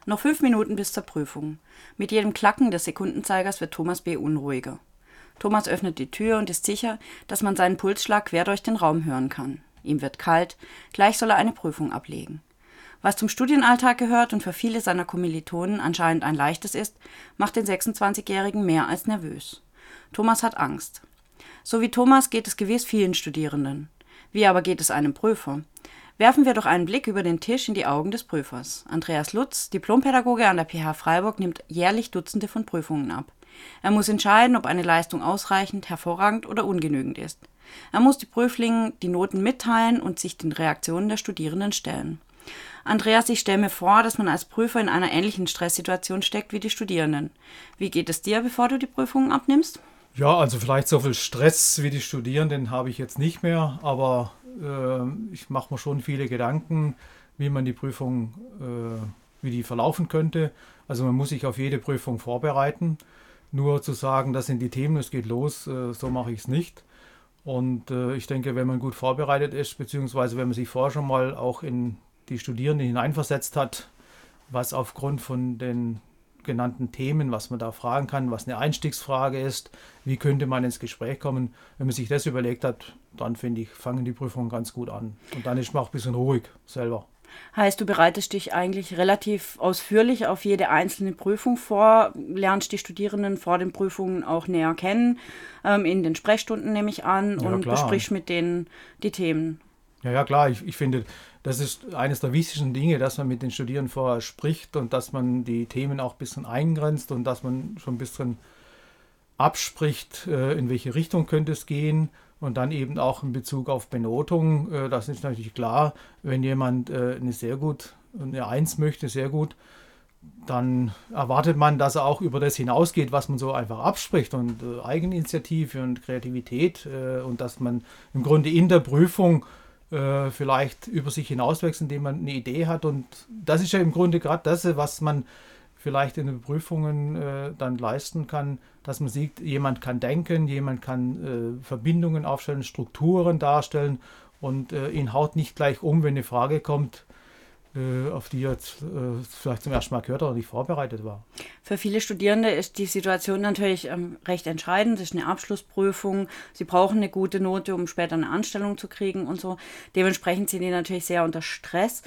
Noch 5 Minuten bis zur Prüfung. Mit jedem Klacken des Sekundenzeigers wird Thomas B. unruhiger. Thomas öffnet die Tür und ist sicher, dass man seinen Pulsschlag quer durch den Raum hören kann. Ihm wird kalt, gleich soll er eine Prüfung ablegen. Was zum Studienalltag gehört und für viele seiner Kommilitonen anscheinend ein leichtes ist, macht den 26-Jährigen mehr als nervös. Thomas hat Angst. So wie Thomas geht es gewiss vielen Studierenden. Wie aber geht es einem Prüfer? Werfen wir doch einen Blick über den Tisch in die Augen des Prüfers. Andreas Lutz, Diplompädagoge an der PH Freiburg, nimmt jährlich Dutzende von Prüfungen ab. Er muss entscheiden, ob eine Leistung ausreichend, hervorragend oder ungenügend ist. Er muss die Prüflingen die Noten mitteilen und sich den Reaktionen der Studierenden stellen. Andreas, ich stelle mir vor, dass man als Prüfer in einer ähnlichen Stresssituation steckt wie die Studierenden. Wie geht es dir, bevor du die Prüfungen abnimmst? Ja, also vielleicht so viel Stress wie die Studierenden habe ich jetzt nicht mehr, aber ich mache mir schon viele Gedanken, wie man die Prüfung, wie die verlaufen könnte. Also man muss sich auf jede Prüfung vorbereiten. Nur zu sagen, das sind die Themen, es geht los, so mache ich es nicht. Und ich denke, wenn man gut vorbereitet ist, beziehungsweise wenn man sich vorher schon mal auch in die Studierenden hineinversetzt hat, was aufgrund von den genannten Themen, was man da fragen kann, was eine Einstiegsfrage ist, wie könnte man ins Gespräch kommen. Wenn man sich das überlegt hat, dann finde ich, fangen die Prüfungen ganz gut an. Und dann ist man auch ein bisschen ruhig selber. Heißt, du bereitest dich eigentlich relativ ausführlich auf jede einzelne Prüfung vor, lernst die Studierenden vor den Prüfungen auch näher kennen, in den Sprechstunden nehme ich an, Ja, und klar. besprichst mit denen die Themen. Ja, klar, ich finde, das ist eines der wichtigsten Dinge, dass man mit den Studierenden vorher spricht und dass man die Themen auch ein bisschen eingrenzt und dass man schon ein bisschen abspricht, in welche Richtung könnte es gehen und dann eben auch in Bezug auf Benotung. Das ist natürlich klar, wenn jemand eine 1 möchte, sehr gut, dann erwartet man, dass er auch über das hinausgeht, was man so einfach abspricht und Eigeninitiative und Kreativität und dass man im Grunde in der Prüfung vielleicht über sich hinauswächst, indem man eine Idee hat. Und das ist ja im Grunde gerade das, was man vielleicht in den Prüfungen dann leisten kann, dass man sieht, jemand kann denken, jemand kann Verbindungen aufstellen, Strukturen darstellen und ihn haut nicht gleich um, wenn eine Frage kommt, auf die er jetzt vielleicht zum ersten Mal gehört oder nicht vorbereitet war. Für viele Studierende ist die Situation natürlich recht entscheidend. Es ist eine Abschlussprüfung. Sie brauchen eine gute Note, um später eine Anstellung zu kriegen und so. Dementsprechend sind die natürlich sehr unter Stress.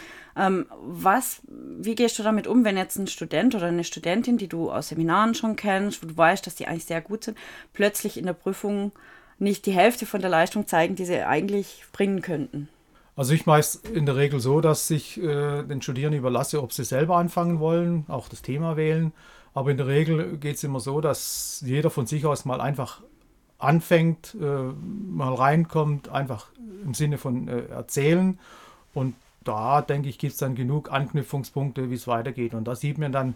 Wie gehst du damit um, wenn jetzt ein Student oder eine Studentin, die du aus Seminaren schon kennst, wo du weißt, dass die eigentlich sehr gut sind, plötzlich in der Prüfung nicht die Hälfte von der Leistung zeigen, die sie eigentlich bringen könnten? Also ich mache es in der Regel so, dass ich den Studierenden überlasse, ob sie selber anfangen wollen, auch das Thema wählen. Aber in der Regel geht es immer so, dass jeder von sich aus mal einfach anfängt, mal reinkommt, einfach im Sinne von erzählen. Und da, denke ich, gibt es dann genug Anknüpfungspunkte, wie es weitergeht. Und da sieht man dann,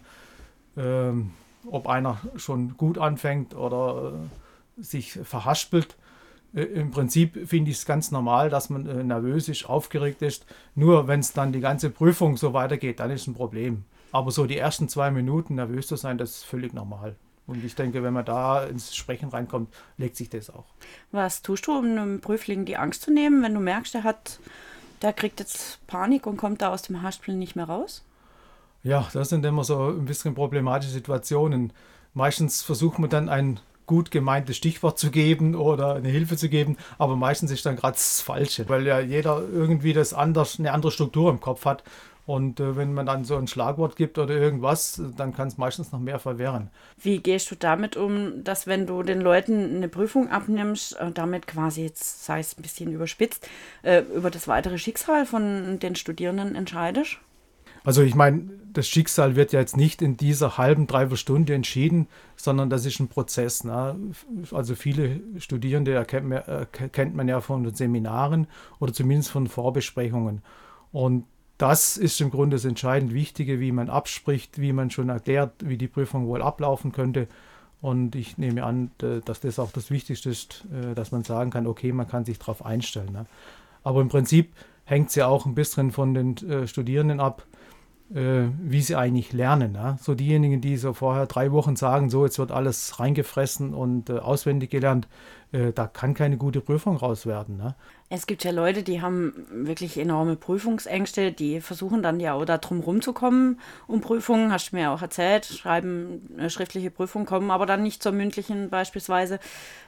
ob einer schon gut anfängt oder sich verhaspelt. Im Prinzip finde ich es ganz normal, dass man nervös ist, aufgeregt ist. Nur wenn es dann die ganze Prüfung so weitergeht, dann ist ein Problem. Aber so die ersten 2 Minuten nervös zu sein, das ist völlig normal. Und ich denke, wenn man da ins Sprechen reinkommt, legt sich das auch. Was tust du, um einem Prüfling die Angst zu nehmen, wenn du merkst, der kriegt jetzt Panik und kommt da aus dem Haspeln nicht mehr raus? Ja, das sind immer so ein bisschen problematische Situationen. Meistens versucht man dann ein gut gemeintes Stichwort zu geben oder eine Hilfe zu geben, aber meistens ist dann gerade das Falsche, weil ja jeder irgendwie eine andere Struktur im Kopf hat und wenn man dann so ein Schlagwort gibt oder irgendwas, dann kann es meistens noch mehr verwirren. Wie gehst du damit um, dass wenn du den Leuten eine Prüfung abnimmst, damit quasi, jetzt sei es ein bisschen überspitzt, über das weitere Schicksal von den Studierenden entscheidest? Also ich meine, das Schicksal wird ja jetzt nicht in dieser halben, dreiviertel Stunde entschieden, sondern das ist ein Prozess. Ne? Also viele Studierende kennt man ja von den Seminaren oder zumindest von Vorbesprechungen. Und das ist im Grunde das entscheidend Wichtige, wie man abspricht, wie man schon erklärt, wie die Prüfung wohl ablaufen könnte. Und ich nehme an, dass das auch das Wichtigste ist, dass man sagen kann, okay, man kann sich darauf einstellen. Ne? Aber im Prinzip hängt es ja auch ein bisschen von den Studierenden ab, wie sie eigentlich lernen. Ne? So diejenigen, die so vorher 3 Wochen sagen, so jetzt wird alles reingefressen und auswendig gelernt, da kann keine gute Prüfung raus werden. Ne? Es gibt ja Leute, die haben wirklich enorme Prüfungsängste, die versuchen dann ja auch da drum rumzukommen um Prüfungen, hast du mir auch erzählt, schreiben eine schriftliche Prüfung, kommen aber dann nicht zur mündlichen beispielsweise.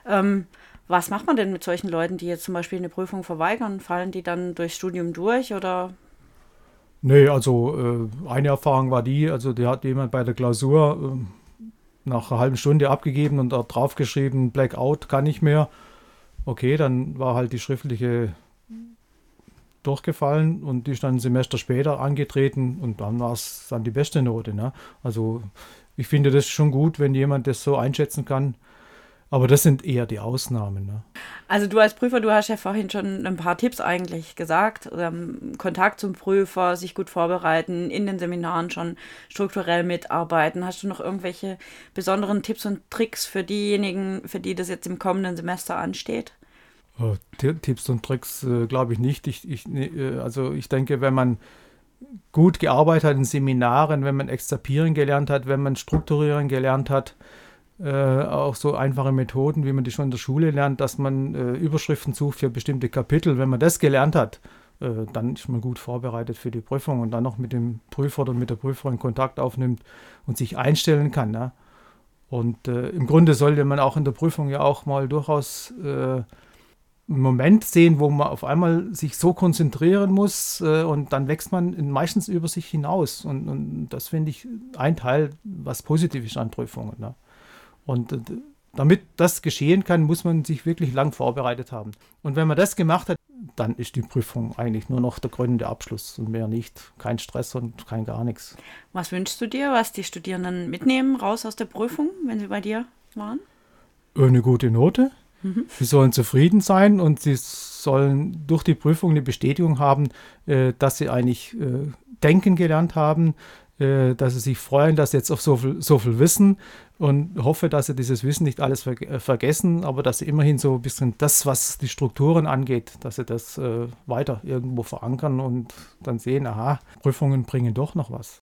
Was macht man denn mit solchen Leuten, die jetzt zum Beispiel eine Prüfung verweigern? Fallen die dann durchs Studium durch oder? Nee, also eine Erfahrung war die, also die hat jemand bei der Klausur nach einer halben Stunde abgegeben und dort draufgeschrieben, Blackout kann nicht mehr. Okay, dann war halt die schriftliche durchgefallen und die ist dann ein Semester später angetreten und dann war es dann die beste Note. Ne? Also ich finde das schon gut, wenn jemand das so einschätzen kann. Aber das sind eher die Ausnahmen. Ne? Also du als Prüfer, du hast ja vorhin schon ein paar Tipps eigentlich gesagt. Kontakt zum Prüfer, sich gut vorbereiten, in den Seminaren schon strukturell mitarbeiten. Hast du noch irgendwelche besonderen Tipps und Tricks für diejenigen, für die das jetzt im kommenden Semester ansteht? Tipps und Tricks glaube ich nicht. Also ich denke, wenn man gut gearbeitet hat in Seminaren, wenn man exzerpieren gelernt hat, wenn man strukturieren gelernt hat, auch so einfache Methoden, wie man die schon in der Schule lernt, dass man Überschriften sucht für bestimmte Kapitel. Wenn man das gelernt hat, dann ist man gut vorbereitet für die Prüfung und dann noch mit dem Prüfer oder mit der Prüferin Kontakt aufnimmt und sich einstellen kann. Ne? Und im Grunde sollte man auch in der Prüfung ja auch mal durchaus einen Moment sehen, wo man auf einmal sich so konzentrieren muss und dann wächst man meistens über sich hinaus. Und das finde ich ein Teil, was positiv ist an Prüfungen. Ne? Und damit das geschehen kann, muss man sich wirklich lang vorbereitet haben. Und wenn man das gemacht hat, dann ist die Prüfung eigentlich nur noch der krönende Abschluss und mehr nicht. Kein Stress und kein gar nichts. Was wünschst du dir, was die Studierenden mitnehmen raus aus der Prüfung, wenn sie bei dir waren? Eine gute Note. Sie sollen zufrieden sein und sie sollen durch die Prüfung eine Bestätigung haben, dass sie eigentlich denken gelernt haben, dass sie sich freuen, dass sie jetzt auf so viel wissen und hoffe, dass sie dieses Wissen nicht alles vergessen, aber dass sie immerhin so ein bisschen das, was die Strukturen angeht, dass sie das weiter irgendwo verankern und dann sehen, aha, Prüfungen bringen doch noch was.